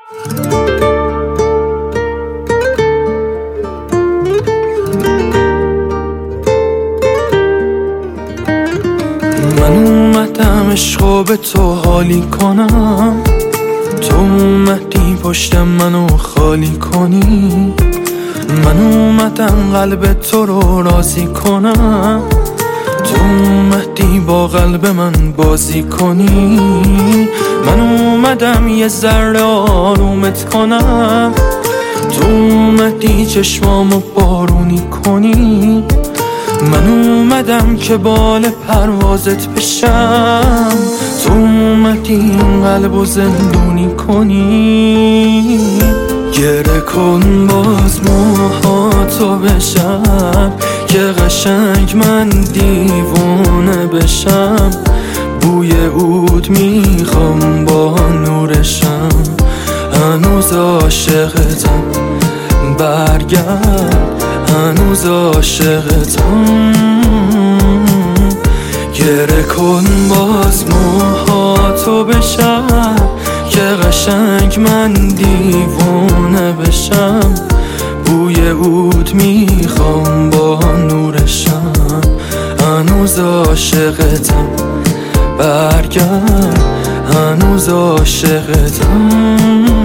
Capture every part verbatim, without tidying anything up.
من اومدم عشقو به تو حالی کنم، تو اومدی پشتم منو خالی کنی. من اومدم قلب تو رو راضی کنم، تو اومدی با قلب من بازی کنی. من اومدم یه ذره آرومت کنم، تو اومدی چشمامو بارونی کنی. من اومدم که بال پروازت بشم، تو اومدی این قلبو زندونی کنی. گره کن باز موهاتو بشم که قشنگ من دیوونه بشم. بوی عود میخوام با نورشم، هنوز عاشقتم برگرد، هنوز عاشقتم. گره کن باز موهاتو بشم که قشنگ من دیوونه بشم. بوی عود میخوام با نورشم، هنوز عاشقتم برگرد، هنوز عاشقتم.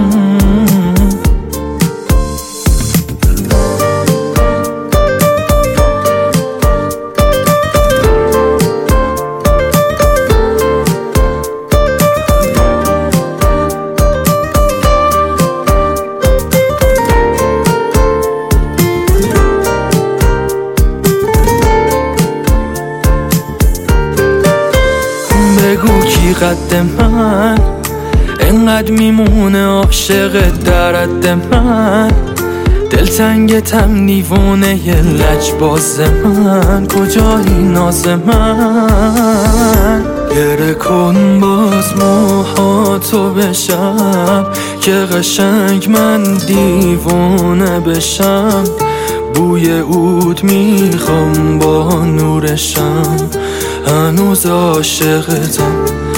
بگو کی قد من انقدر میمونه عاشق در حد من. دلتنگتم دیوونه ی لجباز من، کجایی ناز من. گره کن باز موهاتو بشم که قشنگ من دیوونه بشم. بوی عود میخوام با نورشم، هنوز عاشقتم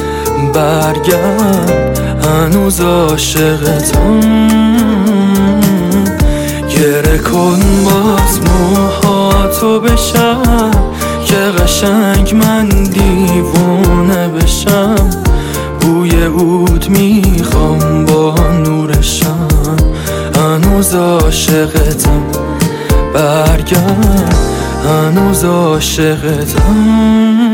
برگرد، هنوز عاشقتم. گره کن باز موهاتو بشم که قشنگ من دیوونه بشم. بوی عود میخوام با نورشم، هنوز عاشقتم برگرد، هنوز عاشقتم.